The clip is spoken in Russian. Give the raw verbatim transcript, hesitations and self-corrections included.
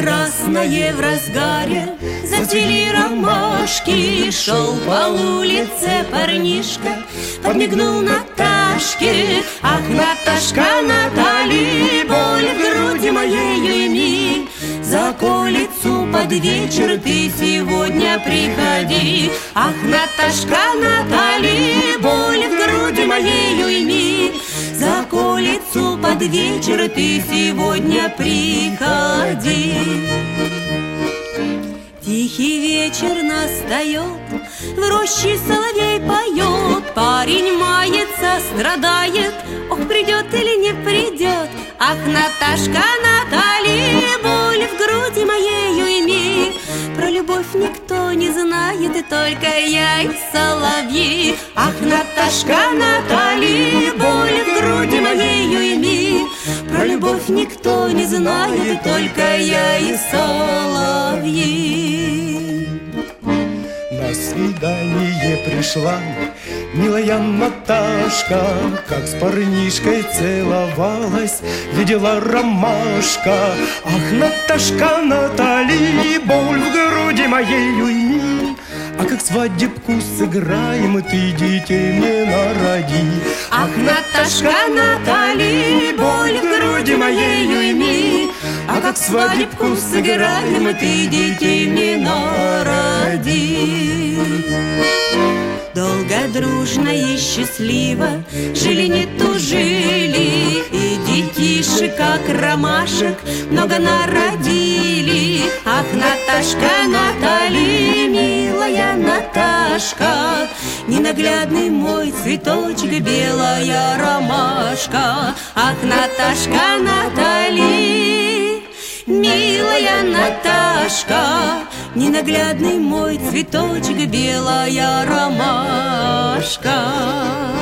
красное в разгаре, зацвели ромашки. Шел по улице парнишка, подмигнул Наташке. Ах, Наташка, Натали, боль в груди моей уйми. За околицу под вечер ты сегодня приходи. Ах, Наташка, Натали, боль в груди моей уйми. За околицу под вечер ты сегодня приходи. Тихий вечер настает, в роще соловей поет. Парень мается, страдает, ох, придет или не придет. Ах, Наташка, Натали, боль в груди моей уйми. Про любовь никто не знает, и только я и соловьи. Ах, Наташка, Натали, боль в груди моей уйми. Про любовь никто не знает, и только я и соловьи. На свидание пришла милая Наташка, как с парнишкой целовалась, видела ромашка. Ах, Наташка, Натали, боль в груди моей уйми. А как свадебку сыграем, ты детей мне народи. Ах, Наташка, Натали, боль в груди моей уйми. А как свадебку сыграем, ты детей мне народи. Долго, дружно и счастливо жили, не тужили, и детишек, как ромашек, много народили. Ах, Наташка, Натали, милая Наташка, ненаглядный мой цветочек, белая ромашка. Ах, Наташка, Натали, милая Наташка, ненаглядный мой цветочек, белая ромашка.